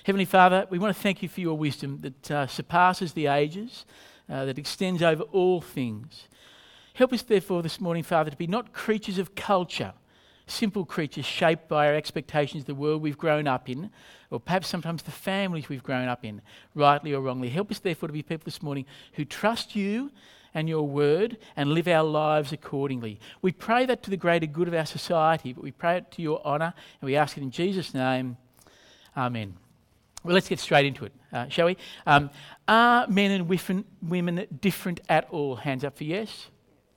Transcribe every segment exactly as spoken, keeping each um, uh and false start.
Heavenly Father, we want to thank you for your wisdom that uh, surpasses the ages, uh, that extends over all things. Help us therefore this morning, Father, to be not creatures of culture, simple creatures shaped by our expectations of the world we've grown up in, or perhaps sometimes the families we've grown up in, rightly or wrongly. Help us therefore to be people this morning who trust you and your word and live our lives accordingly. We pray that to the greater good of our society, but we pray it to your honour, and we ask it in Jesus' name. Amen. Well, let's get straight into it, uh, shall we? Um, are men and wif- women different at all? Hands up for yes.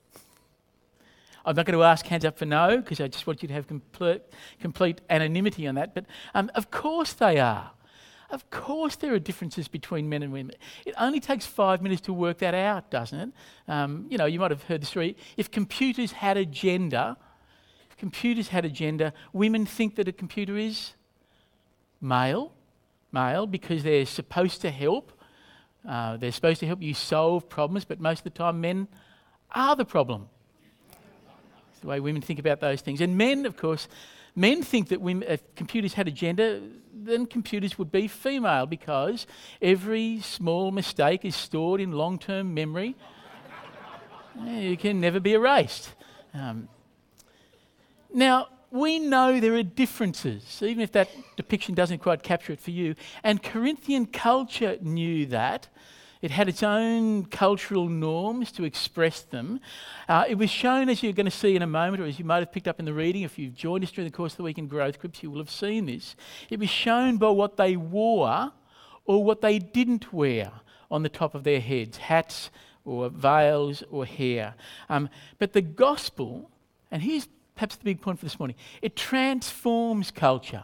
I'm not going to ask hands up for no, because I just want you to have complete, complete anonymity on that. But um, of course they are. Of course there are differences between men and women. It only takes five minutes to work that out, doesn't it? Um, you know, you might have heard the story. If computers had a gender, if computers had a gender, women think that a computer is male. Male, because they're supposed to help. Uh, they're supposed to help you solve problems, but most of the time men are the problem. It's the way women think about those things. And men, of course, men think that women, if computers had a gender, then computers would be female, because every small mistake is stored in long-term memory. It can never be erased. Um, now, we know there are differences, even if that depiction doesn't quite capture it for you. And Corinthian culture knew that. It had its own cultural norms to express them. Uh, it was shown, as you're going to see in a moment, or as you might have picked up in the reading, if you've joined us during the course of the week in Growth Groups, you will have seen this. It was shown by what they wore or what they didn't wear on the top of their heads, hats or veils or hair. Um, but the gospel, and here's perhaps the big point for this morning, it transforms culture.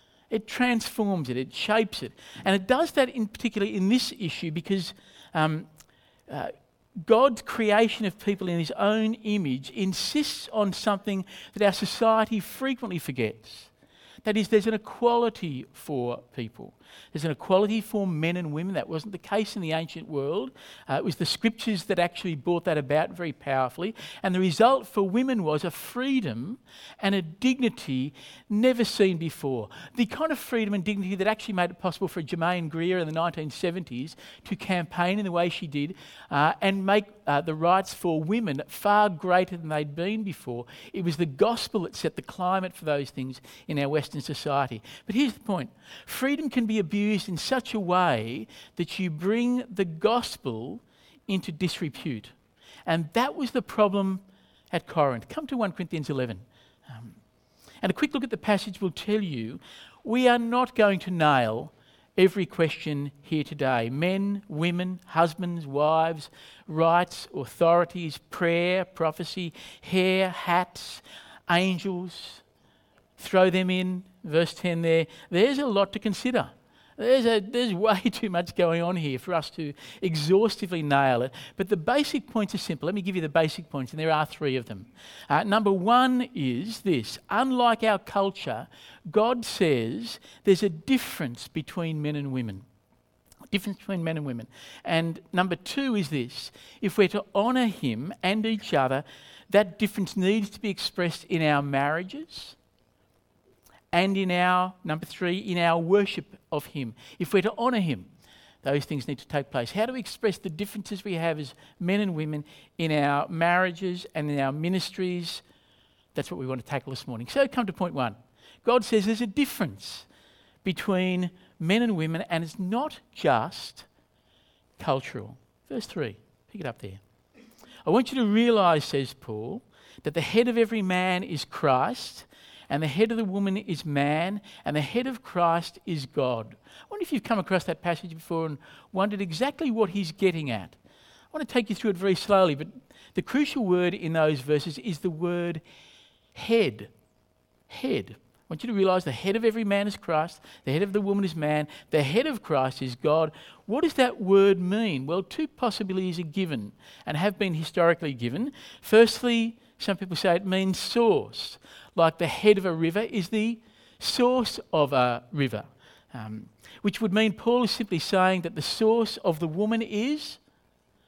It transforms it, it shapes it. And it does that in particular in this issue because um, uh, God's creation of people in his own image insists on something that our society frequently forgets. That is, there's an equality for people. There's an equality for men and women. That wasn't the case in the ancient world. Uh, it was the scriptures that actually brought that about very powerfully. And the result for women was a freedom and a dignity never seen before. The kind of freedom and dignity that actually made it possible for Germaine Greer in the nineteen seventies to campaign in the way she did uh, and make uh, the rights for women far greater than they'd been before. It was the gospel that set the climate for those things in our Western society. But here's the point. Freedom can be abused in such a way that you bring the gospel into disrepute. And that was the problem at Corinth. Come to First Corinthians eleven. Um, and a quick look at the passage will tell you we are not going to nail every question here today. Men, women, husbands, wives, rights, authorities, prayer, prophecy, hair, hats, angels. Throw them in, verse ten there. There's a lot to consider. There's, a, there's way too much going on here for us to exhaustively nail it. But the basic points are simple. Let me give you the basic points, and there are three of them. Uh, number one is this. Unlike our culture, God says there's a difference between men and women. Difference between men and women. And number two is this. If we're to honour him and each other, that difference needs to be expressed in our marriages, and in our, number three, in our worship of him. If we're to honour him, those things need to take place. How do we express the differences we have as men and women in our marriages and in our ministries? That's what we want to tackle this morning. So come to point one. God says there's a difference between men and women, and it's not just cultural. Verse three, pick it up there. I want you to realise, says Paul, that the head of every man is Christ, and the head of the woman is man, and the head of Christ is God. I wonder if you've come across that passage before and wondered exactly what he's getting at. I want to take you through it very slowly, but the crucial word in those verses is the word head. Head. I want you to realise the head of every man is Christ, the head of the woman is man, the head of Christ is God. What does that word mean? Well, two possibilities are given and have been historically given. Firstly, some people say it means source. Like the head of a river is the source of a river, um, which would mean Paul is simply saying that the source of the woman is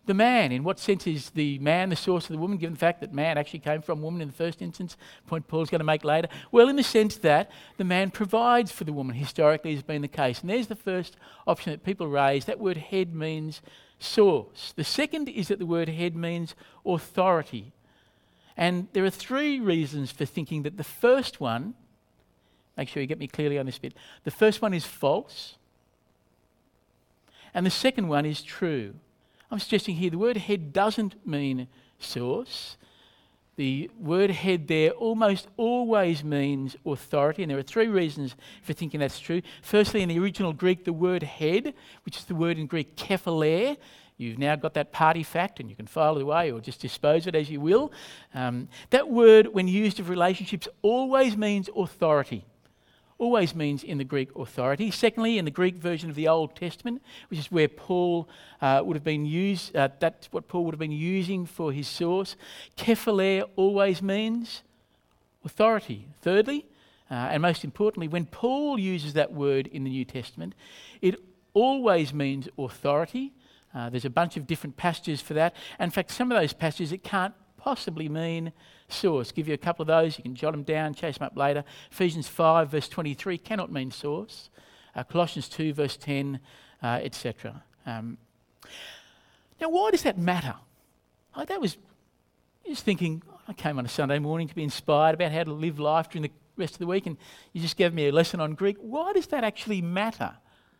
The man, in what sense is the man the source of the woman, given the fact that man actually came from woman in the first instance, point Paul's going to make later? Well, in the sense that the man provides for the woman, historically has been the case. And there's the first option that people raise. That word head means source. The second is that the word head means authority. And there are three reasons for thinking that the first one, make sure you get me clearly on this bit, the first one is false, and the second one is true. I'm suggesting here the word head doesn't mean source. The word head there almost always means authority, and there are three reasons for thinking that's true. Firstly, in the original Greek, the word head, which is the word in Greek kephale, you've now got that party fact, and you can file it away or just dispose of it as you will. Um, that word, when used of relationships, always means authority. Always means in the Greek authority. Secondly, in the Greek version of the Old Testament, which is where Paul uh, would have been used, uh, that's what Paul would have been using for his source. Kephale always means authority. Thirdly, uh, and most importantly, when Paul uses that word in the New Testament, it always means authority. Uh, there's a bunch of different passages for that. In fact, some of those passages it can't possibly mean source. Give you a couple of those, you can jot them down, chase them up later. Ephesians five verse twenty-three cannot mean source. Uh, Colossians two verse ten, uh, et cetera. Um, now, why does that matter? Like that was just thinking. I came on a Sunday morning to be inspired about how to live life during the rest of the week, and you just gave me a lesson on Greek. Why does that actually matter?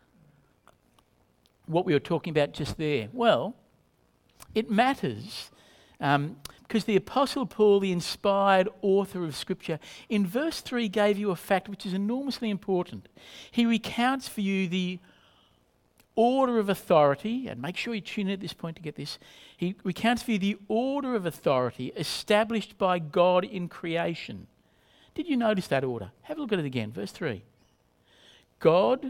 What we were talking about just there. Well, it matters. Um, because the Apostle Paul, the inspired author of Scripture, in verse three gave you a fact which is enormously important. He recounts for you the order of authority, and make sure you tune in at this point to get this. He recounts for you the order of authority established by God in creation. Did you notice that order? Have a look at it again, verse three. God,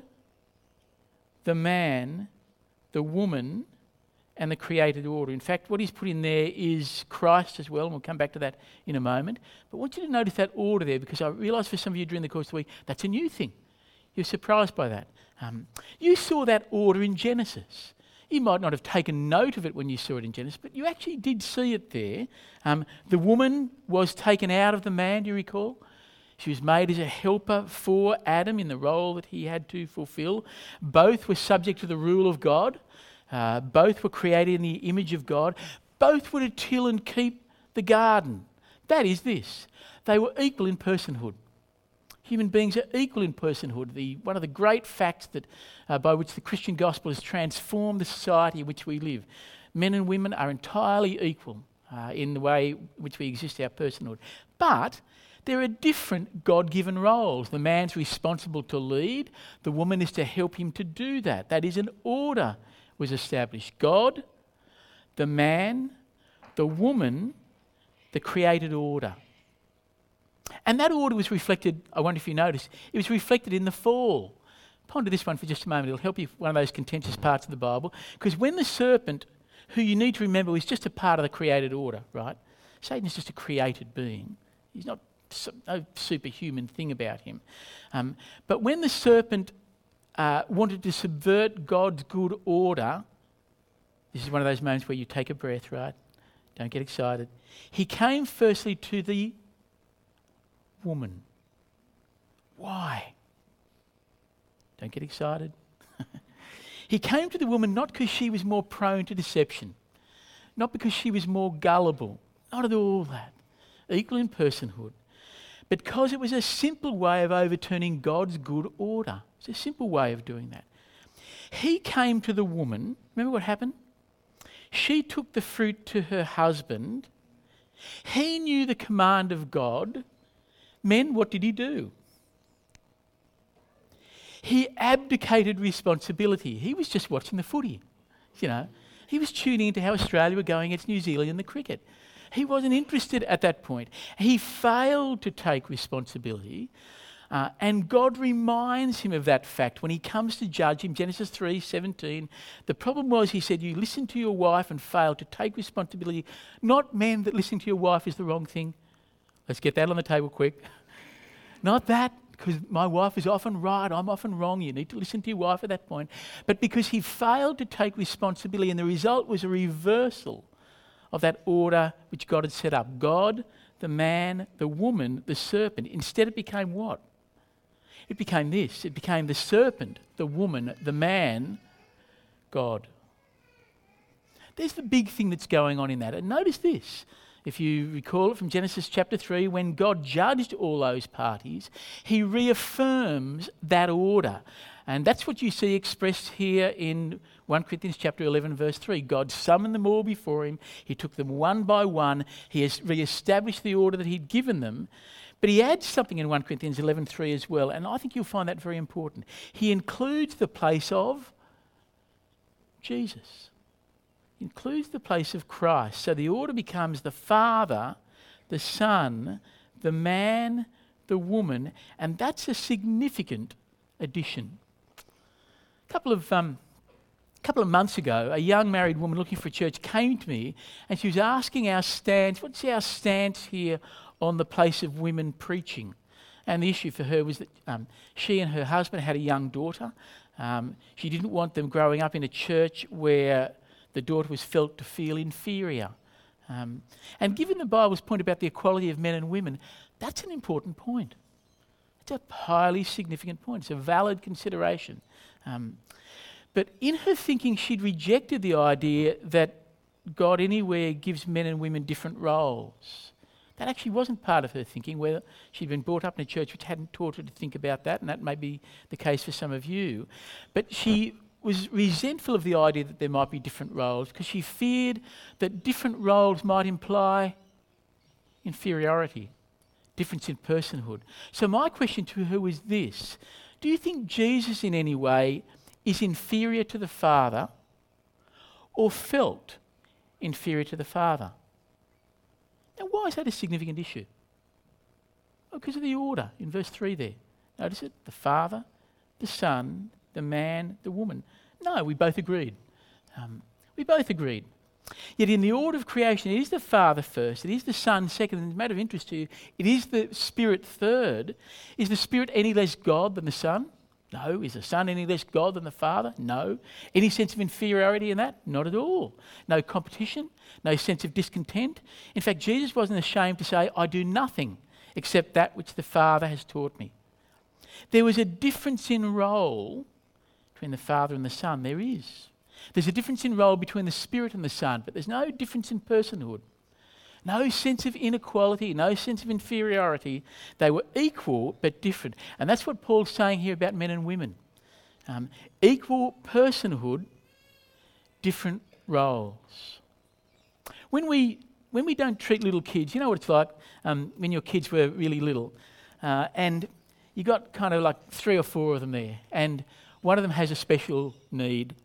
the man, the woman, and the created order. In fact, what he's put in there is Christ as well, and we'll come back to that in a moment. But I want you to notice that order there, because I realise for some of you during the course of the week, that's a new thing. You're surprised by that. Um, you saw that order in Genesis. You might not have taken note of it when you saw it in Genesis, but you actually did see it there. Um, the woman was taken out of the man, do you recall? She was made as a helper for Adam in the role that he had to fulfill. Both were subject to the rule of God. Uh, both were created in the image of God. Both were to till and keep the garden. That is this. They were equal in personhood. Human beings are equal in personhood. The, one of the great facts that uh, by which the Christian gospel has transformed the society in which we live. Men and women are entirely equal uh, in the way in which we exist, our personhood. But there are different God-given roles. The man's responsible to lead. The woman is to help him to do that. That is an order was established. God, the man, the woman, the created order. And that order was reflected, I wonder if you noticed, it was reflected in the fall. Ponder this one for just a moment. It'll help you with one of those contentious parts of the Bible. Because when the serpent, who you need to remember was just a part of the created order, right? Satan is just a created being. He's not no superhuman thing about him. Um, but when the serpent Uh, wanted to subvert God's good order, this is one of those moments where you take a breath, right? Don't get excited. He came firstly to the woman. Why? Don't get excited. He came to the woman not because she was more prone to deception, not because she was more gullible, not at all that. Equal in personhood. But because it was a simple way of overturning God's good order. It's a simple way of doing that. He came to the woman. Remember what happened? She took the fruit to her husband. He knew the command of God. Men, what did he do? He abdicated responsibility. He was just watching the footy. You know, he was tuning into how Australia were going against New Zealand in the cricket. He wasn't interested at that point. He failed to take responsibility. Uh, and God reminds him of that fact when he comes to judge him. Genesis three seventeen. The problem was, he said, you listened to your wife and failed to take responsibility. Not men that listening to your wife is the wrong thing. Let's get that on the table quick. Not that. because my wife is often right, I'm often wrong, you need to listen to your wife at that point, but because he failed to take responsibility, and the result was a reversal of that order which God had set up. God, the man, the woman, the serpent. Instead it became what? It became this. It became the serpent, the woman, the man, God. There's the big thing that's going on in that. And notice this. If you recall it from Genesis chapter three, when God judged all those parties, he reaffirms that order. And that's what you see expressed here in First Corinthians chapter eleven, verse three. God summoned them all before him. He took them one by one. He has re-established the order that he'd given them. But he adds something in First Corinthians eleven three as well, and I think you'll find that very important. He includes the place of Jesus. He includes the place of Christ. So the order becomes the Father, the Son, the man, the woman, and that's a significant addition. A couple of um, couple of months ago, a young married woman looking for a church came to me, and she was asking our stance, what's our stance here on the place of women preaching? And the issue for her was that um, she and her husband had a young daughter. Um, she didn't want them growing up in a church where the daughter was felt to feel inferior. Um, and given the Bible's point about the equality of men and women, that's an important point. It's a highly significant point. It's a valid consideration. Um, but in her thinking, she'd rejected the idea that God anywhere gives men and women different roles. That actually wasn't part of her thinking, whether she'd been brought up in a church which hadn't taught her to think about that, and that may be the case for some of you. But she was resentful of the idea that there might be different roles because she feared that different roles might imply inferiority, difference in personhood. So my question to her was this: do you think Jesus in any way is inferior to the Father or felt inferior to the Father? Now, why is that a significant issue? Well, because of the order in verse three there. Notice it, the Father, the Son, the man, the woman. No, we both agreed. Um, we both agreed. Yet in the order of creation, it is the Father first, it is the Son second, and as a matter of interest to you, it is the Spirit third. Is the Spirit any less God than the Son? No. Is the Son any less God than the Father? No. Any sense of inferiority in that? Not at all. No competition, no sense of discontent. In fact, Jesus wasn't ashamed to say, I do nothing except that which the Father has taught me. There was a difference in role between the Father and the Son. There is. There's a difference in role between the Spirit and the Son, but there's no difference in personhood. No sense of inequality, no sense of inferiority. They were equal but different. And that's what Paul's saying here about men and women. Um, equal personhood, different roles. When we when we don't treat little kids, you know what it's like um, when your kids were really little, uh, and you got kind of like three or four of them there, and one of them has a special need.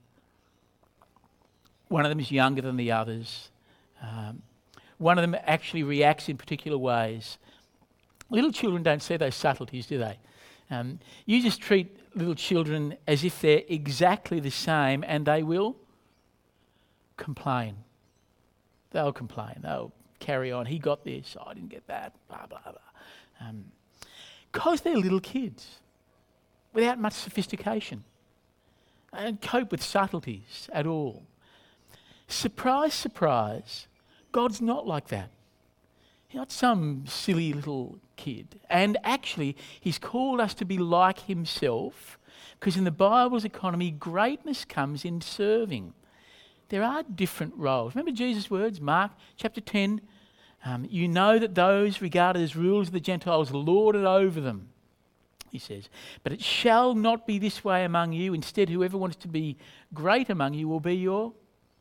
One of them is younger than the others. Um, One of them actually reacts in particular ways. Little children don't see those subtleties, do they? Um, you just treat little children as if they're exactly the same, and they will complain. They'll complain. They'll carry on. He got this. I didn't get that. Blah, blah, blah. Um, because they're little kids without much sophistication and cope with subtleties at all. Surprise, surprise. God's not like that. He's not some silly little kid. And actually, he's called us to be like himself, because in the Bible's economy, greatness comes in serving. There are different roles. Remember Jesus' words, Mark chapter ten? Um, you know that those regarded as rulers of the Gentiles lord it over them, he says. But it shall not be this way among you. Instead, whoever wants to be great among you will be your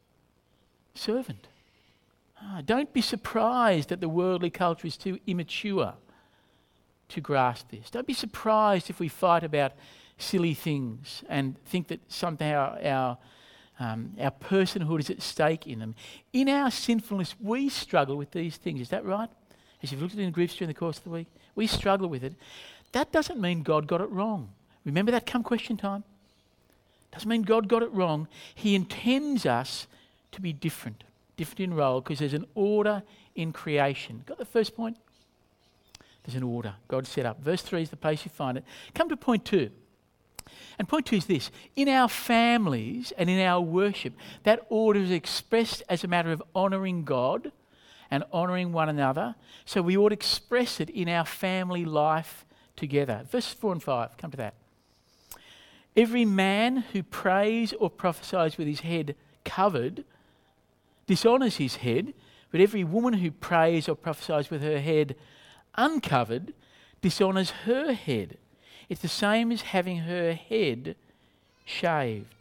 servant. Ah, don't be surprised that the worldly culture is too immature to grasp this. Don't be surprised if we fight about silly things and think that somehow our, um, our personhood is at stake in them. In our sinfulness, we struggle with these things. Is that right? As you've looked at it in groups during the course of the week, we struggle with it. That doesn't mean God got it wrong. Remember that come question time? Doesn't mean God got it wrong. He intends us to be different. Different in role, because there's an order in creation. Got the first point? There's an order God set up. Verse three is the place you find it. Come to point two. And point two is this. In our families and in our worship, that order is expressed as a matter of honouring God and honouring one another. So we ought to express it in our family life together. Verses four and five, come to that. Every man who prays or prophesies with his head covered dishonours his head, but every woman who prays or prophesies with her head uncovered dishonours her head. It's the same as having her head shaved.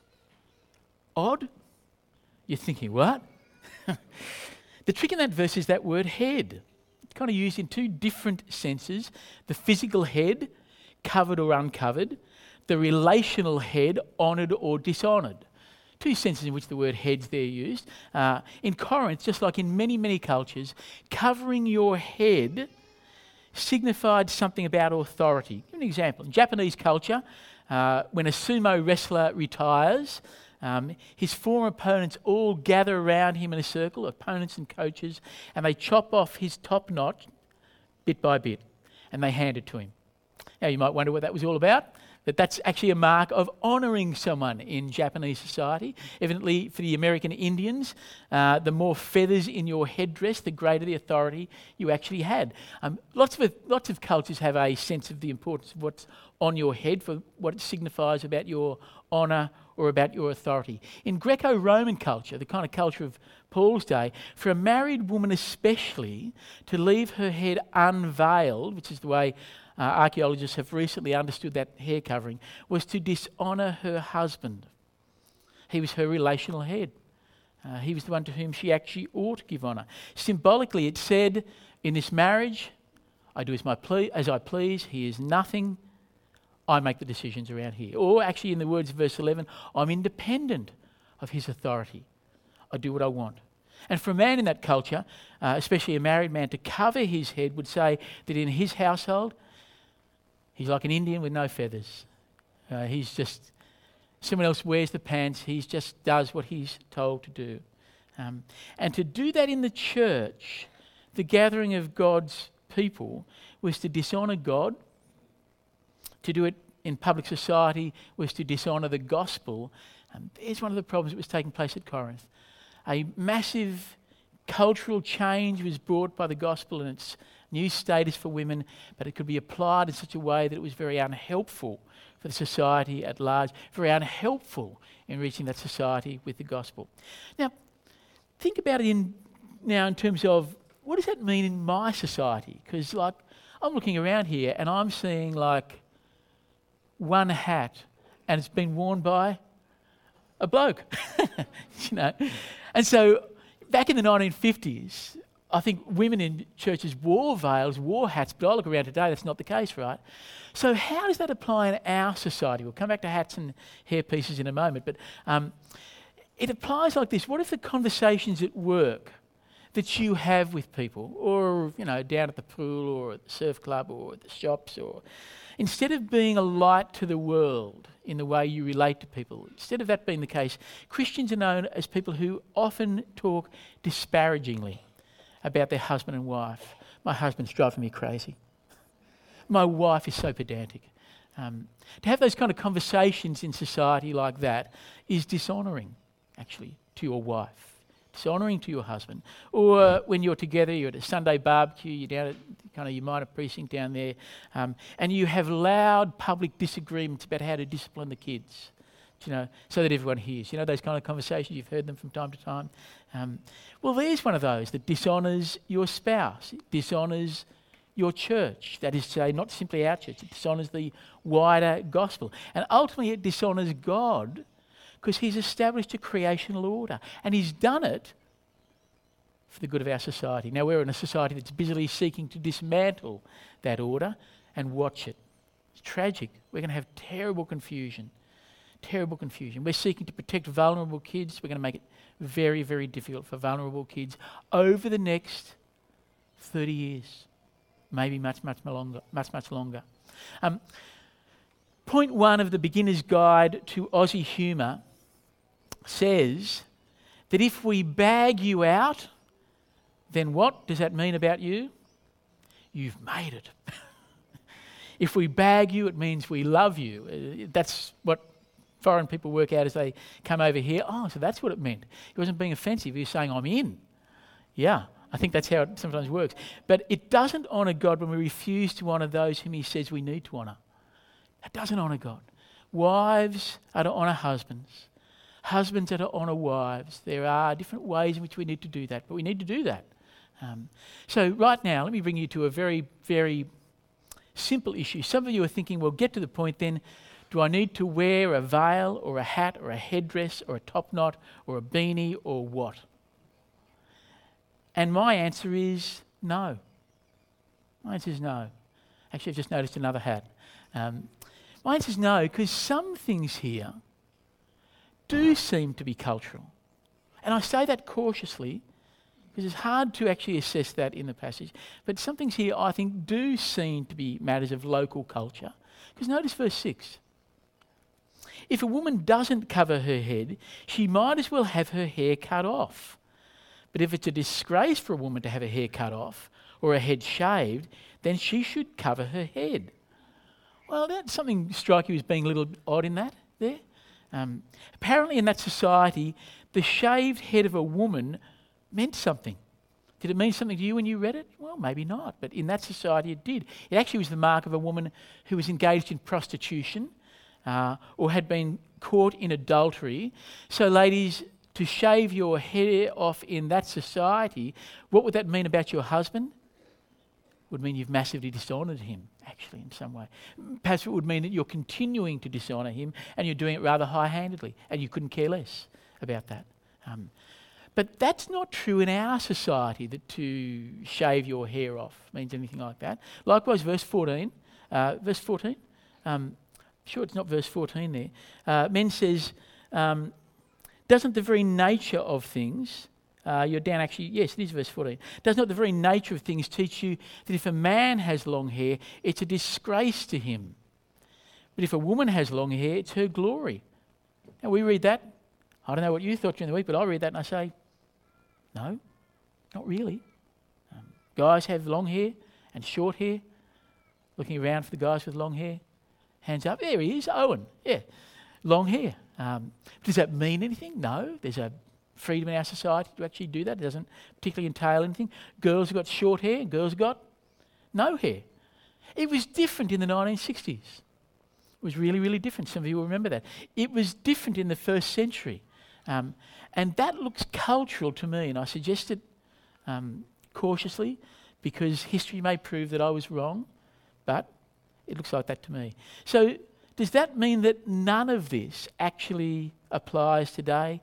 Odd? You're thinking, what? The trick in that verse is that word head. It's kind of used in two different senses. The physical head, covered or uncovered. The relational head, honoured or dishonoured. Two senses in which the word head's there used. Uh, in Corinth, just like in many, many cultures, covering your head signified something about authority. Give an example. In Japanese culture, uh, when a sumo wrestler retires, um, his former opponents all gather around him in a circle, opponents and coaches, and they chop off his top knot bit by bit, and they hand it to him. Now you might wonder what that was all about. That that's actually a mark of honouring someone in Japanese society. Evidently, for the American Indians, uh, the more feathers in your headdress, the greater the authority you actually had. Um, lots of lots of cultures have a sense of the importance of what's on your head for what it signifies about your honour or about your authority. In Greco-Roman culture, the kind of culture of Paul's day, for a married woman especially to leave her head unveiled, which is the way Uh, archaeologists have recently understood that hair covering, was to dishonour her husband. He was her relational head. Uh, he was the one to whom she actually ought to give honour. Symbolically, it said, in this marriage, I do as, my ple- as I please, he is nothing, I make the decisions around here. Or actually, in the words of verse eleven, I'm independent of his authority. I do what I want. And for a man in that culture, uh, especially a married man, to cover his head would say that in his household, he's like an Indian with no feathers. Uh, he's just, someone else wears the pants, he just does what he's told to do. Um, and to do that in the church, the gathering of God's people, was to dishonour God. To do it in public society was to dishonour the gospel. And there's one of the problems that was taking place at Corinth. A massive cultural change was brought by the gospel and its new status for women, but it could be applied in such a way that it was very unhelpful for the society at large, very unhelpful in reaching that society with the gospel. Now, think about it in now in terms of what does that mean in my society? Because like I'm looking around here and I'm seeing like one hat and it's been worn by a bloke, you know. And so back in the nineteen fifties, I think women in churches wore veils, wore hats, but I look around today, that's not the case, right? So how does that apply in our society? We'll come back to hats and hair pieces in a moment, but um, it applies like this. What if the conversations at work that you have with people, or, you know, down at the pool or at the surf club or at the shops, or instead of being a light to the world in the way you relate to people, instead of that being the case, Christians are known as people who often talk disparagingly about their husband and wife. My husband's driving me crazy. My wife is so pedantic. Um, to have those kind of conversations in society like that is dishonouring, actually, to your wife, dishonouring to your husband. Or uh, when you're together, you're at a Sunday barbecue, you're down at kind of your minor precinct down there, um, and you have loud public disagreements about how to discipline the kids, you know, so that everyone hears. You know, those kind of conversations, you've heard them from time to time. Um, well, there's one of those that dishonours your spouse, it dishonours your church. That is to say, not simply our church, it dishonours the wider gospel. And ultimately it dishonours God because he's established a creational order and he's done it for the good of our society. Now we're in a society that's busily seeking to dismantle that order and watch it. It's tragic. We're going to have terrible confusion. Terrible confusion. We're seeking to protect vulnerable kids. We're going to make it very, very difficult for vulnerable kids over the next thirty years. Maybe much, much longer. Much, much longer. Um, point one of the Beginner's Guide to Aussie Humour says that if we bag you out, then what does that mean about you? you've made it. If we bag you, it means we love you. Uh, that's what foreign people work out as they come over here. Oh, so that's what it meant. He wasn't being offensive. He was saying, I'm in. Yeah, I think that's how it sometimes works. But it doesn't honour God when we refuse to honour those whom he says we need to honour. That doesn't honour God. Wives are to honour husbands. Husbands are to honour wives. There are different ways in which we need to do that, but we need to do that. Um, so right now, let me bring you to a very, very simple issue. Some of you are thinking, well, get to the point then. Do I need to wear a veil or a hat or a headdress or a top knot or a beanie or what? And my answer is no. My answer is no. Actually, I've just noticed another hat. Um, my answer is no, because some things here do seem to be cultural. And I say that cautiously because it's hard to actually assess that in the passage. But some things here I think do seem to be matters of local culture. Because notice verse six. If a woman doesn't cover her head, she might as well have her hair cut off. But if it's a disgrace for a woman to have her hair cut off or her head shaved, then she should cover her head. Well, that's something strike you as being a little odd in that there. Um, apparently in that society, the shaved head of a woman meant something. Did it mean something to you when you read it? Well, maybe not, but in that society it did. It actually was the mark of a woman who was engaged in prostitution uh, or had been caught in adultery. So ladies, to shave your hair off in that society, what would that mean about your husband? It would mean you've massively dishonoured him, actually, in some way. Perhaps it would mean that you're continuing to dishonour him and you're doing it rather high-handedly and you couldn't care less about that. Um, but that's not true in our society, that to shave your hair off means anything like that. Likewise, verse fourteen, uh, verse fourteen, um, sure it's not verse fourteen there, uh, men says, um, doesn't the very nature of things, uh, you're down actually, yes, it is verse fourteen. Does not the very nature of things teach you that if a man has long hair, it's a disgrace to him? But if a woman has long hair, it's her glory. And we read that. I don't know what you thought during the week, but I read that and I say, no, not really. Um, guys have long hair and short hair. Looking around for the guys with long hair. Hands up. There he is, Owen. Yeah, long hair. Um, does that mean anything? No. There's a freedom in our society to actually do that. It doesn't particularly entail anything. Girls have got short hair and girls have got no hair. It was different in the nineteen sixties. It was really, really different. Some of you will remember that. It was different in the first century. Um, and that looks cultural to me, and I suggest it um, cautiously because history may prove that I was wrong, but it looks like that to me. So does that mean that none of this actually applies today?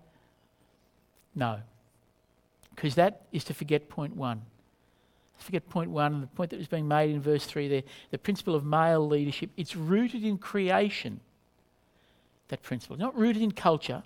No, because that is to forget point one. Forget point one, and the point that was being made in verse three there, the principle of male leadership. It's rooted in creation, that principle. It's not rooted in culture.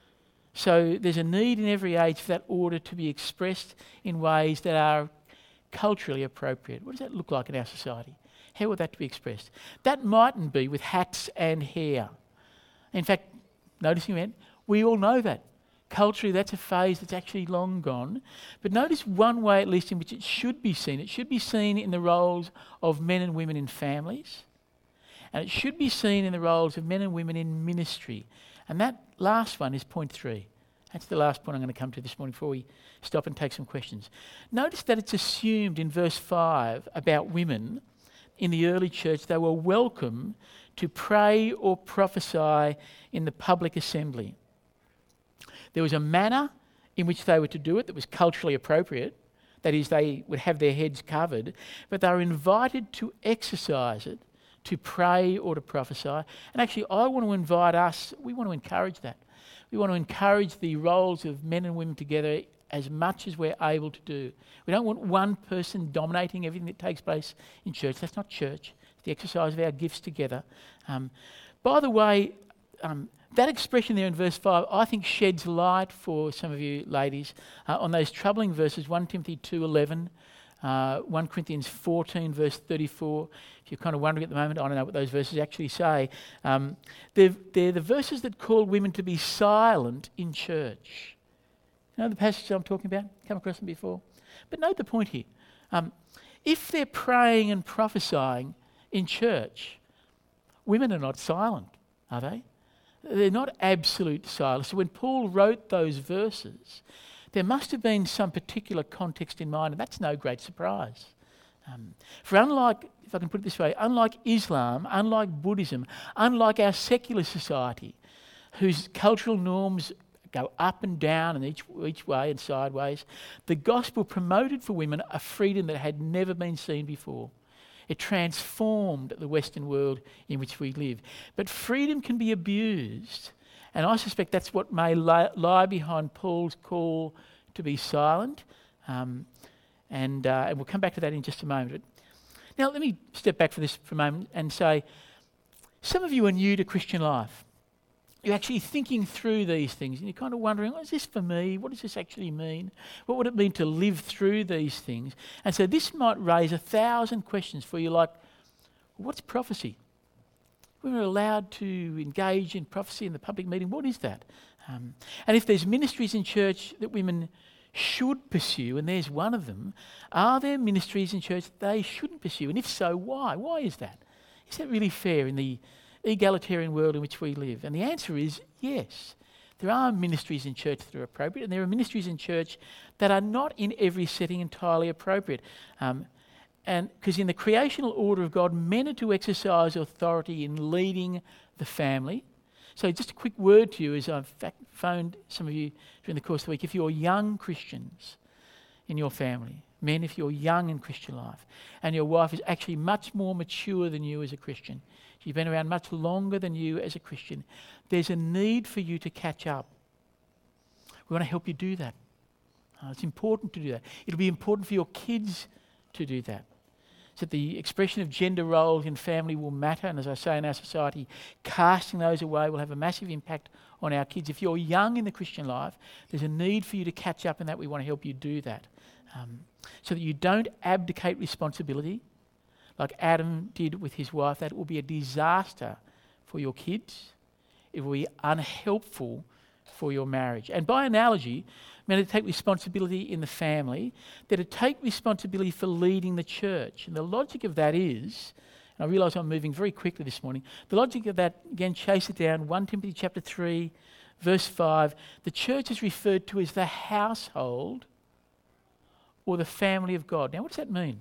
So there's a need in every age for that order to be expressed in ways that are culturally appropriate. What does that look like in our society? How would that be expressed? That mightn't be with hats and hair. In fact, noticing that, we all know that. Culturally, that's a phase that's actually long gone. But notice one way, at least, in which it should be seen. It should be seen in the roles of men and women in families. And it should be seen in the roles of men and women in ministry. And that last one is point three. That's the last point I'm going to come to this morning before we stop and take some questions. Notice that it's assumed in verse five about women in the early church, they were welcome to pray or prophesy in the public assembly. There was a manner in which they were to do it that was culturally appropriate. That is, they would have their heads covered, but they were invited to exercise it, to pray or to prophesy. And actually, I want to invite us, we want to encourage that. We want to encourage the roles of men and women together as much as we're able to do. We don't want one person dominating everything that takes place in church. That's not church. It's the exercise of our gifts together. Um, by the way, um, that expression there in verse five, I think sheds light for some of you ladies uh, on those troubling verses, First Timothy two eleven, uh, First Corinthians fourteen verse thirty-four. If you're kind of wondering at the moment, I don't know what those verses actually say. Um, they're, they're the verses that call women to be silent in church. You know the passages I'm talking about? Come across them before? But note the point here. Um, if they're praying and prophesying in church, women are not silent, are they? They're not absolute silence. So when Paul wrote those verses, there must have been some particular context in mind, and that's no great surprise. Um, for unlike, if I can put it this way, unlike Islam, unlike Buddhism, unlike our secular society, whose cultural norms go up and down and each, each way and sideways, the gospel promoted for women a freedom that had never been seen before. It transformed the Western world in which we live. But freedom can be abused, and I suspect that's what may lie, lie behind Paul's call to be silent. Um, and, uh, and we'll come back to that in just a moment. Now, let me step back for this for a moment and say, some of you are new to Christian life. You're actually thinking through these things and you're kind of wondering, oh, is this for me? What does this actually mean? What would it mean to live through these things? And so this might raise a thousand questions for you, like, what's prophecy? We were allowed to engage in prophecy in the public meeting. What is that? Um, and if there's ministries in church that women should pursue, and there's one of them, are there ministries in church that they shouldn't pursue? And if so, why? Why is that? Is that really fair in the egalitarian world in which we live? And the answer is yes. There are ministries in church that are appropriate, and there are ministries in church that are not in every setting entirely appropriate. Um, and because in the creational order of God, men are to exercise authority in leading the family. So just a quick word to you, as I've fact phoned some of you during the course of the week, if you're young Christians in your family, men, if you're young in Christian life, and your wife is actually much more mature than you as a Christian, she's been around much longer than you as a Christian, there's a need for you to catch up. We want to help you do that. Uh, it's important to do that. It'll be important for your kids to do that. So that the expression of gender roles in family will matter, and as I say in our society, casting those away will have a massive impact on our kids. If you're young in the Christian life, there's a need for you to catch up in that. We want to help you do that. Um, so that you don't abdicate responsibility like Adam did with his wife. That will be a disaster for your kids. It will be unhelpful for your marriage. And by analogy, men to take responsibility in the family, they're to take responsibility for leading the church. And the logic of that is, and I realise I'm moving very quickly this morning, the logic of that, again, chase it down, First Timothy chapter three, verse five, the church is referred to as the household or the family of God. Now, what does that mean?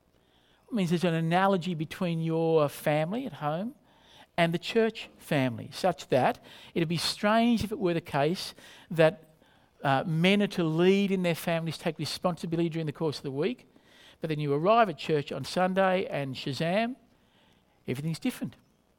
It means there's an analogy between your family at home and the church family, such that it'd be strange if it were the case that uh, men are to lead in their families, take responsibility during the course of the week, but then you arrive at church on Sunday and Shazam, everything's different.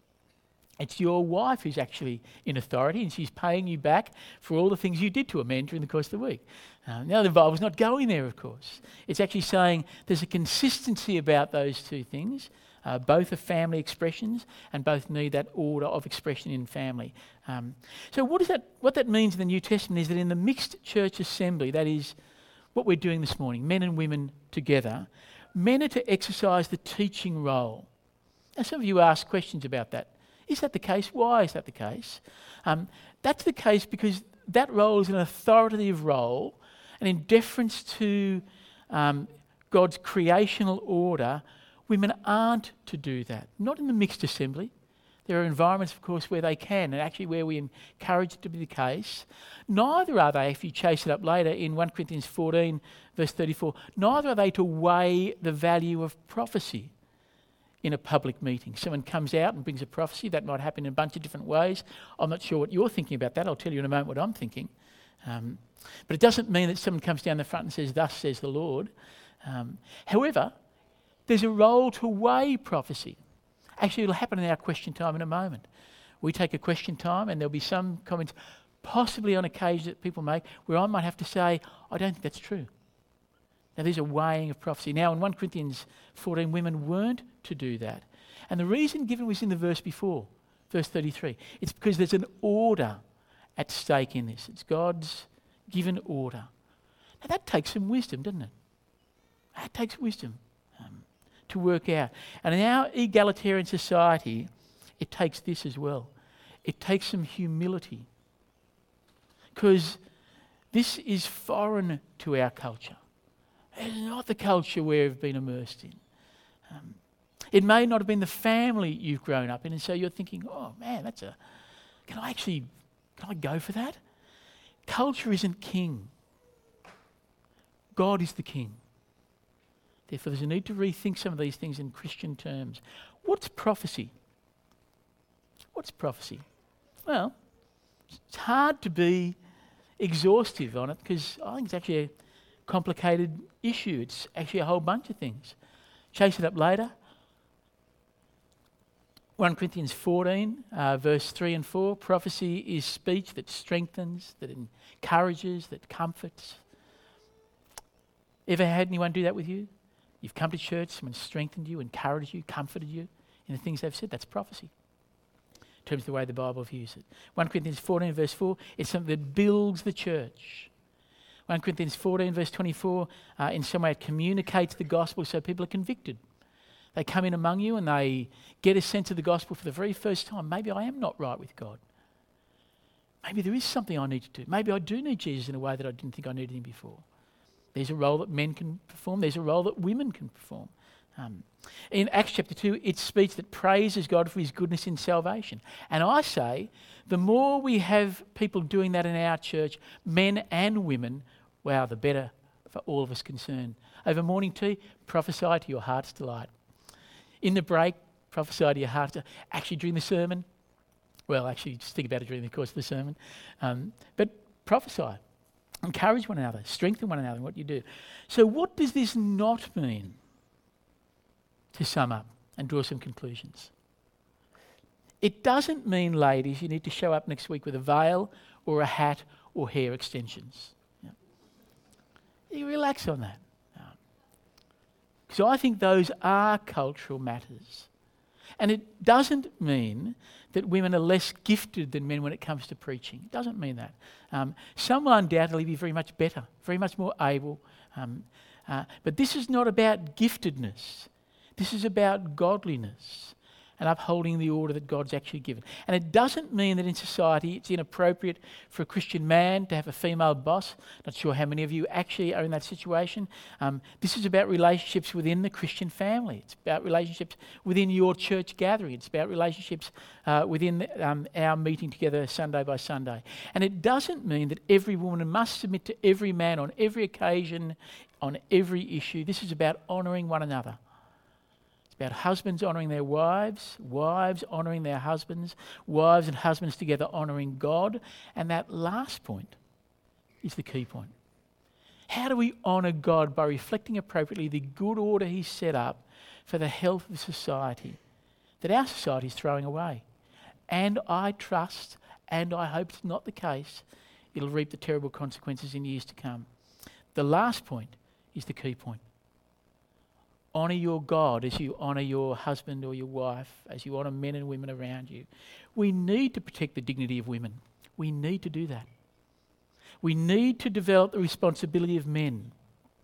It's your wife who's actually in authority, and she's paying you back for all the things you did to a man during the course of the week. Uh, now, the Bible's not going there, of course. It's actually saying there's a consistency about those two things. Uh, both are family expressions, and both need that order of expression in family. Um, so what, does that, what that means in the New Testament is that in the mixed church assembly, that is what we're doing this morning, men and women together, men are to exercise the teaching role. Now, some of you ask questions about that. Is that the case? Why is that the case? Um, that's the case because that role is an authoritative role, and in deference to um, God's creational order, women aren't to do that. Not in the mixed assembly. There are environments, of course, where they can, and actually where we encourage it to be the case. Neither are they, if you chase it up later in First Corinthians fourteen, verse thirty-four, neither are they to weigh the value of prophecy in a public meeting. Someone comes out and brings a prophecy. That might happen in a bunch of different ways. I'm not sure what you're thinking about that. I'll tell you in a moment what I'm thinking. Um, but it doesn't mean that someone comes down the front and says, thus says the Lord. Um, however, there's a role to weigh prophecy. Actually, it'll happen in our question time in a moment. We take a question time and there'll be some comments, possibly on occasion that people make, where I might have to say, I don't think that's true. Now, there's a weighing of prophecy. Now, in First Corinthians fourteen, women weren't to do that. And the reason given was in the verse before, verse thirty-three. It's because there's an order at stake in this. It's God's given order. Now, that takes some wisdom, doesn't it? That takes wisdom um, to work out. And in our egalitarian society, it takes this as well. It takes some humility. Because this is foreign to our culture. It's not the culture we've been immersed in. Um, it may not have been the family you've grown up in, and so you're thinking, oh man, that's a, can I actually, can I go for that? Culture isn't king. God is the king. Therefore, there's a need to rethink some of these things in Christian terms. What's prophecy? What's prophecy? Well, it's hard to be exhaustive on it because I think it's actually a complicated issue. It's actually a whole bunch of things. Chase it up later. First Corinthians fourteen, uh, verse three and four. Prophecy is speech that strengthens, that encourages, that comforts. Ever had anyone do that with you? You've come to church, someone strengthened you, encouraged you, comforted you in the things they've said. That's prophecy in terms of the way the Bible views it. First Corinthians fourteen, verse four, it's something that builds the church. First Corinthians fourteen, verse twenty-four, uh, in some way it communicates the gospel so people are convicted. They come in among you and they get a sense of the gospel for the very first time. Maybe I am not right with God. Maybe there is something I need to do. Maybe I do need Jesus in a way that I didn't think I needed him before. There's a role that men can perform. There's a role that women can perform. Um, in Acts chapter two, it's speech that praises God for his goodness in salvation. And I say, the more we have people doing that in our church, men and women, wow, the better for all of us concerned. Over morning tea, prophesy to your heart's delight. In the break, prophesy to your heart's delight. Actually, during the sermon, well, actually, just think about it during the course of the sermon. Um, but prophesy. Encourage one another, strengthen one another in what you do. So what does this not mean, to sum up and draw some conclusions? It doesn't mean, ladies, you need to show up next week with a veil or a hat or hair extensions. Yeah. You relax on that. Because I think those are cultural matters. And it doesn't mean that women are less gifted than men when it comes to preaching. It doesn't mean that. Um, some will undoubtedly be very much better, very much more able. Um, uh, but this is not about giftedness. This is about godliness and upholding the order that God's actually given. And it doesn't mean that in society it's inappropriate for a Christian man to have a female boss. Not sure how many of you actually are in that situation. Um, this is about relationships within the Christian family. It's about relationships within your church gathering. It's about relationships uh, within the, um, our meeting together Sunday by Sunday. And it doesn't mean that every woman must submit to every man on every occasion, on every issue. This is about honouring one another. About husbands honouring their wives, wives honouring their husbands, wives and husbands together honouring God. And that last point is the key point. How do we honour God? By reflecting appropriately the good order he's set up for the health of society that our society is throwing away. And I trust, and I hope it's not the case, it'll reap the terrible consequences in years to come. The last point is the key point. Honour your God as you honour your husband or your wife, as you honour men and women around you. We need to protect the dignity of women. We need to do that. We need to develop the responsibility of men.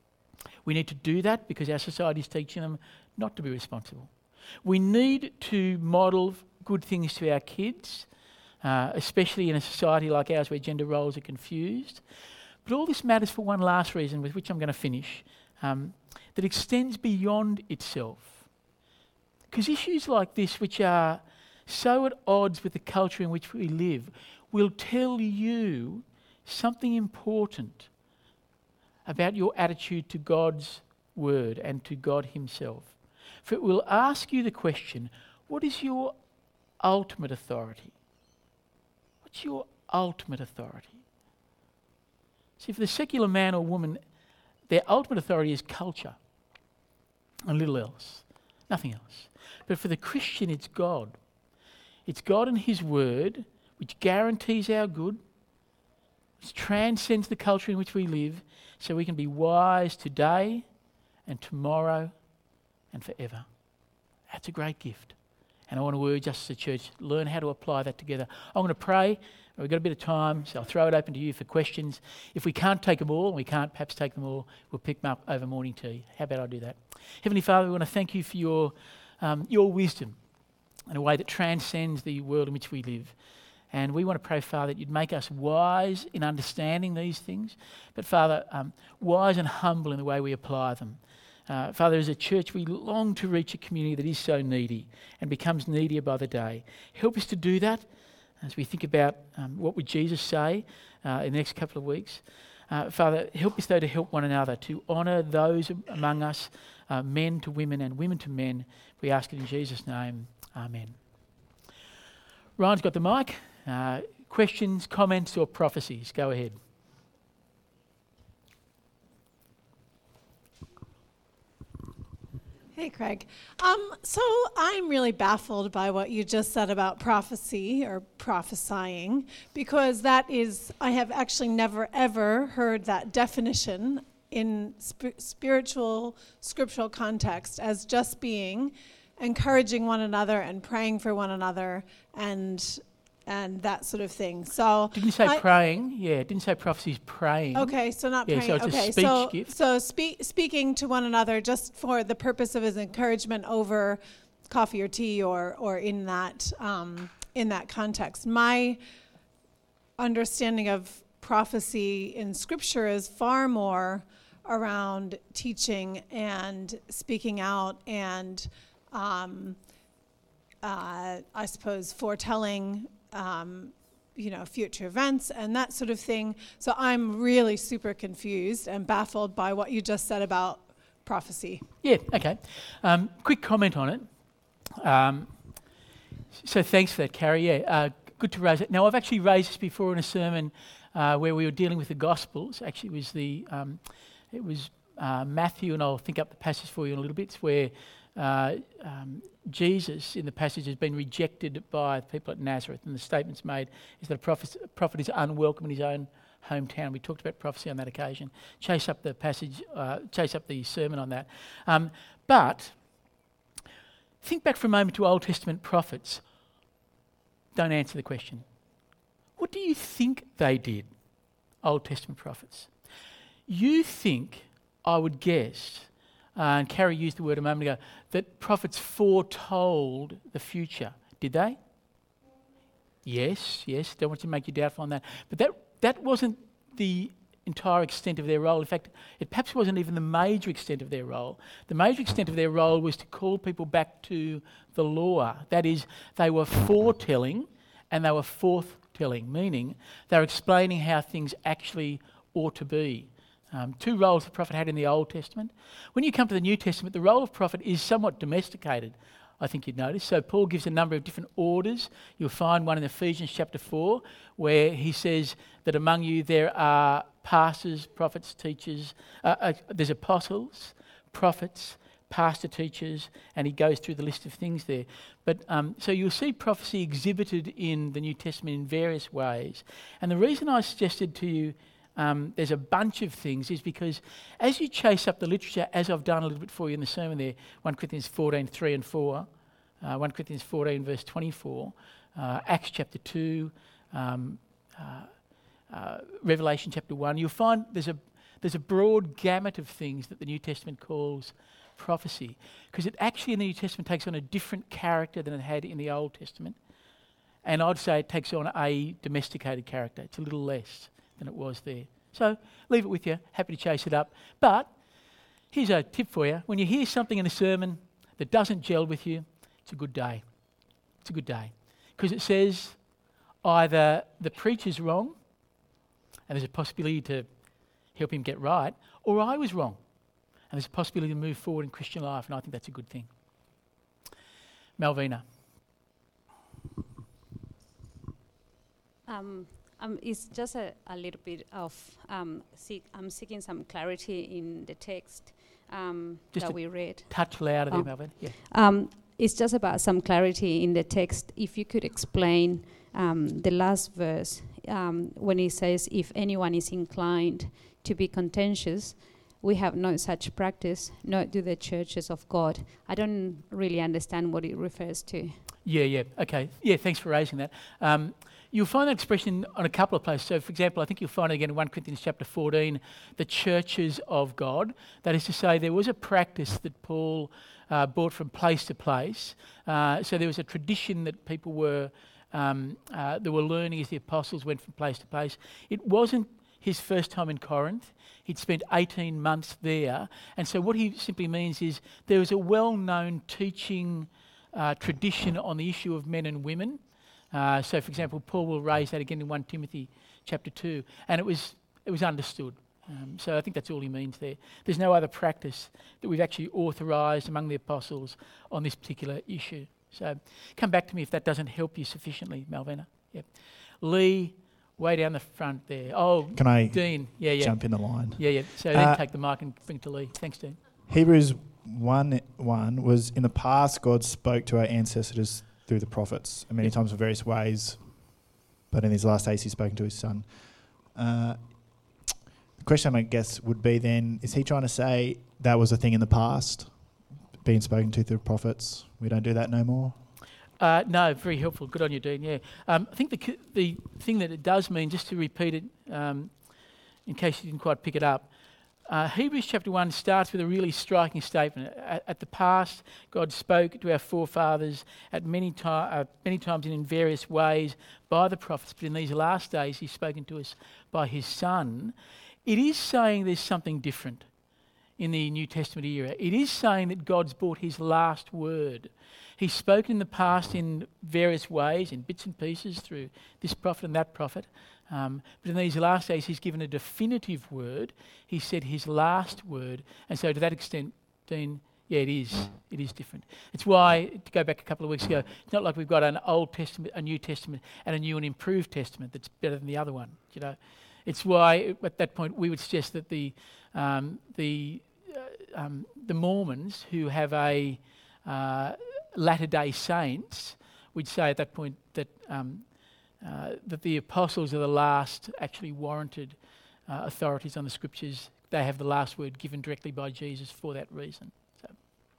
We need to do that because our society is teaching them not to be responsible. We need to model good things to our kids, uh, especially in a society like ours where gender roles are confused. But all this matters for one last reason, with which I'm going to finish. Um, that extends beyond itself. Because issues like this, which are so at odds with the culture in which we live, will tell you something important about your attitude to God's word and to God himself. For it will ask you the question, what is your ultimate authority? What's your ultimate authority? See, for the secular man or woman, their ultimate authority is culture and little else, nothing else. But for the Christian, it's God. It's God and his word, which guarantees our good, which transcends the culture in which we live, so we can be wise today and tomorrow and forever. That's a great gift. And I want to urge us as a church, learn how to apply that together. I'm going to pray. We've got a bit of time, so I'll throw it open to you for questions. If we can't take them all, and we can't perhaps take them all, we'll pick them up over morning tea. How about I do that? Heavenly Father, we want to thank you for your, um, your wisdom in a way that transcends the world in which we live. And we want to pray, Father, that you'd make us wise in understanding these things, but, Father, um, wise and humble in the way we apply them. Uh, Father, as a church, we long to reach a community that is so needy and becomes needier by the day. Help us to do that as we think about um, what would Jesus say uh, in the next couple of weeks. Uh, Father, help us, though, to help one another, to honour those among us, uh, men to women and women to men. We ask it in Jesus' name. Amen. Ryan's got the mic. Uh, questions, comments or prophecies? Go ahead. Hey, Craig. Um, so I'm really baffled by what you just said about prophecy or prophesying, because that is, I have actually never ever heard that definition in sp- spiritual, scriptural context as just being encouraging one another and praying for one another and and that sort of thing. So didn't say I, praying. Yeah, didn't say prophecy's praying. Okay, so not yeah, praying. So it's okay, a speech so gift. so speak, speaking to one another just for the purpose of his encouragement over coffee or tea, or or in that um, in that context. My understanding of prophecy in Scripture is far more around teaching and speaking out and um, uh, I suppose foretelling. Um, you know, future events and that sort of thing. So I'm really super confused and baffled by what you just said about prophecy. Yeah, okay. Um, quick comment on it. Um, so thanks for that, Carrie. Yeah, uh, good to raise it. Now, I've actually raised this before in a sermon uh, where we were dealing with the Gospels. Actually, it was the um, it was uh, Matthew, and I'll think up the passage for you in a little bit. It's where uh, um, Jesus in the passage has been rejected by the people at Nazareth, and the statements made is that a prophet, a prophet is unwelcome in his own hometown. We talked about prophecy on that occasion. Chase up the passage, uh, chase up the sermon on that. Um, but think back for a moment to Old Testament prophets. Don't answer the question. What do you think they did, Old Testament prophets? You think, I would guess, Uh, and Carrie used the word a moment ago, that prophets foretold the future. Did they? Yes, yes. Don't want to make you doubtful on that. But that that wasn't the entire extent of their role. In fact, it perhaps wasn't even the major extent of their role. The major extent of their role was to call people back to the law. That is, they were foretelling and they were forthtelling, meaning they were explaining how things actually ought to be. Um, two roles the prophet had in the Old Testament. When you come to the New Testament, the role of prophet is somewhat domesticated, I think you'd notice. So Paul gives a number of different orders. You'll find one in Ephesians chapter four, where he says that among you there are pastors, prophets, teachers, uh, uh, there's apostles, prophets, pastor teachers, and he goes through the list of things there. But um, so you'll see prophecy exhibited in the New Testament in various ways. And the reason I suggested to you Um, there's a bunch of things is because as you chase up the literature, as I've done a little bit for you in the sermon there, First Corinthians fourteen, three and four, uh, First Corinthians fourteen verse twenty-four, uh, Acts chapter two, um, uh, uh, Revelation chapter one, you'll find there's a there's a broad gamut of things that the New Testament calls prophecy, because it actually in the New Testament takes on a different character than it had in the Old Testament. And I'd say it takes on a domesticated character. It's a little less than it was there. So leave it with you. Happy to chase it up. But here's a tip for you. When you hear something in a sermon that doesn't gel with you, it's a good day. It's a good day. Because it says either the preacher's wrong, and there's a possibility to help him get right, or I was wrong, and there's a possibility to move forward in Christian life, and I think that's a good thing. Malvina. Um. Um, it's just a, a little bit of, um, seek, I'm seeking some clarity in the text um, that we read. Touch louder oh. there, Melvin. Yeah. Um, it's just about some clarity in the text. If you could explain um, the last verse, um, when it says, if anyone is inclined to be contentious, we have no such practice, nor do the churches of God. I don't really understand what it refers to. Yeah, yeah, okay. Yeah, thanks for raising that. Um, You'll find that expression on a couple of places. So, for example, I think you'll find it again in First Corinthians chapter fourteen, the churches of God. That is to say, there was a practice that Paul uh, brought from place to place. Uh, so there was a tradition that people were Um, uh, there were learning as the apostles went from place to place. It wasn't his first time in Corinth. He'd spent eighteen months there. And so what he simply means is there was a well-known teaching uh, tradition on the issue of men and women. Uh, so, for example, Paul will raise that again in First Timothy chapter two. And it was it was understood. Um, so I think that's all he means there. There's no other practice that we've actually authorised among the apostles on this particular issue. So come back to me if that doesn't help you sufficiently, Malvina. Yep. Lee, way down the front there. Oh, Can I Dean. Yeah, yeah. jump in the line? Yeah, yeah. So Uh, then take the mic and bring it to Lee. Thanks, Dean. Hebrews one one was, in the past, God spoke to our ancestors through the prophets, and many Yep. times in various ways, but in these last days he's spoken to his son. Uh, the question, I guess, would be then, is he trying to say that was a thing in the past, being spoken to through prophets? We don't do that no more? Uh, no, very helpful. Good on you, Dean. Yeah, um, I think the c- the thing that it does mean, just to repeat it, um, in case you didn't quite pick it up, uh, Hebrews chapter one starts with a really striking statement. At, at the past, God spoke to our forefathers at many ti- uh, many times and in various ways by the prophets, but in these last days, He's spoken to us by His Son. It is saying there's something different in the New Testament era. It is saying that God's brought His last word. He's spoken in the past in various ways, in bits and pieces, through this prophet and that prophet. Um, but in these last days, He's given a definitive word. He said His last word. And so to that extent, Dean, yeah, it is. It is different. It's why, to go back a couple of weeks ago, it's not like we've got an Old Testament, a New Testament, and a new and improved Testament that's better than the other one. You know, it's why at that point we would suggest that the um, the uh, um, the Mormons who have a uh, Latter-day Saints, we'd say at that point that um, uh, that the apostles are the last actually warranted uh, authorities on the scriptures. They have the last word given directly by Jesus for that reason. So,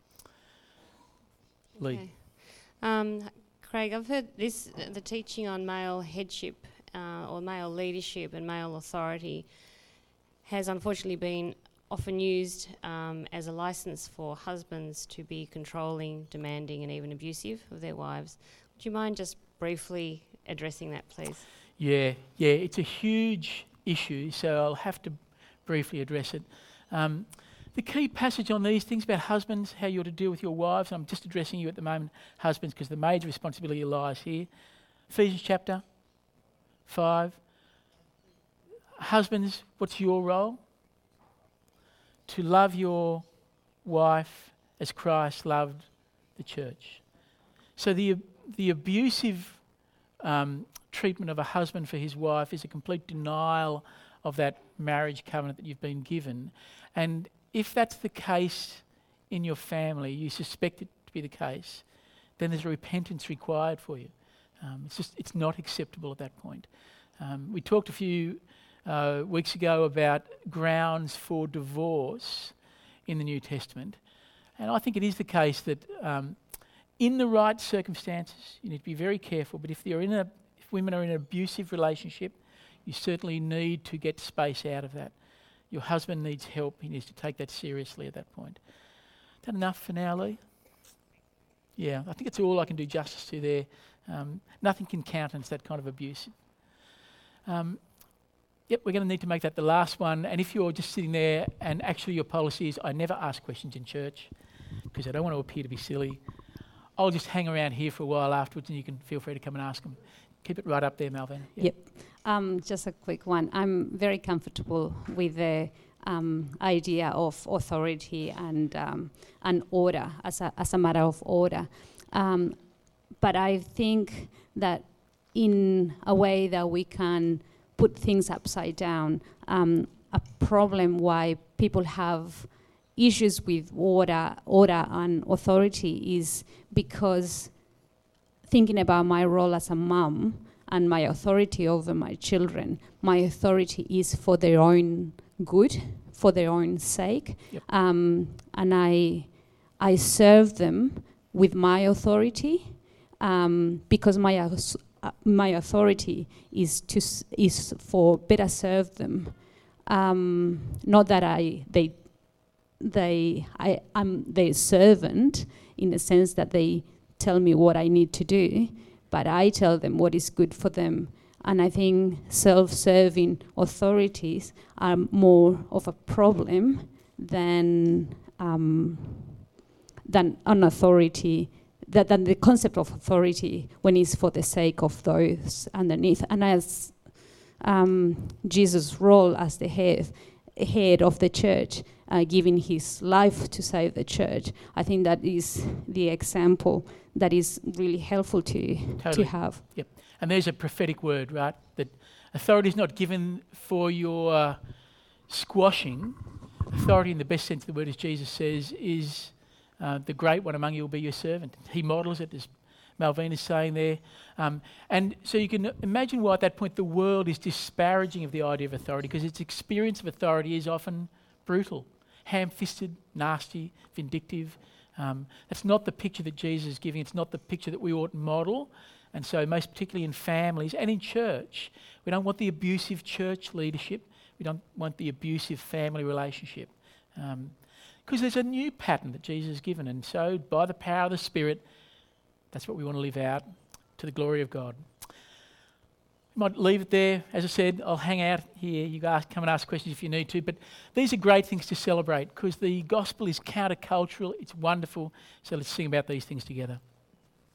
Lee. Okay. Um, Craig, I've heard this, the teaching on male headship uh, or male leadership and male authority has unfortunately been often used um, as a license for husbands to be controlling, demanding and even abusive of their wives. Would you mind just briefly addressing that, please? Yeah, yeah, it's a huge issue, so I'll have to briefly address it. Um, the key passage on these things about husbands, how you're to deal with your wives, I'm just addressing you at the moment, husbands, because the major responsibility lies here. Ephesians chapter five. Husbands, what's your role? To love your wife as Christ loved the church. So the the abusive um, treatment of a husband for his wife is a complete denial of that marriage covenant that you've been given. And if that's the case in your family, you suspect it to be the case, then there's a repentance required for you. Um, it's just it's not acceptable at that point. Um, we talked a few Uh, weeks ago about grounds for divorce in the New Testament. And I think it is the case that um, in the right circumstances, you need to be very careful, but if you're in a, if women are in an abusive relationship, you certainly need to get space out of that. Your husband needs help. He needs to take that seriously at that point. Is that enough for now, Lee? Yeah, I think it's all I can do justice to there. Um, nothing can countenance that kind of abuse. Um, Yep, we're going to need to make that the last one. And if you're just sitting there and actually your policy is, I never ask questions in church because I don't want to appear to be silly, I'll just hang around here for a while afterwards and you can feel free to come and ask them. Keep it right up there, Malvin. Yep. yep. Um, just a quick one. I'm very comfortable with the um, idea of authority and um, and order as a, as a matter of order. Um, but I think that in a way that we can put things upside down. Um, a problem why people have issues with order, order and authority is because thinking about my role as a mum and my authority over my children, my authority is for their own good, for their own sake, yep. um, and I, I serve them with my authority um, because my uh, Uh, my authority is to s- is for better serve them. Um, not that I they they I I'm their servant in the sense that they tell me what I need to do, but I tell them what is good for them. And I think self-serving authorities are more of a problem than um, than an authority, that, than the concept of authority when it's for the sake of those underneath. And as um, Jesus' role as the head, head of the church, uh, giving his life to save the church, I think that is the example that is really helpful to Totally. to have. Yep. And there's a prophetic word, right? That authority is not given for your uh, squashing. Authority, in the best sense of the word, as Jesus says, is uh, the great one among you will be your servant. He models it, as Malvina is saying there. Um, and so you can imagine why at that point the world is disparaging of the idea of authority, because its experience of authority is often brutal, ham-fisted, nasty, vindictive. Um, that's not the picture that Jesus is giving. It's not the picture that we ought to model. And so most particularly in families and in church, we don't want the abusive church leadership. We don't want the abusive family relationship. Um, because there's a new pattern that Jesus has given. And so by the power of the Spirit, that's what we want to live out to the glory of God. We might leave it there. As I said, I'll hang out here. You guys come and ask questions if you need to. But these are great things to celebrate because the gospel is countercultural. It's wonderful. So let's sing about these things together.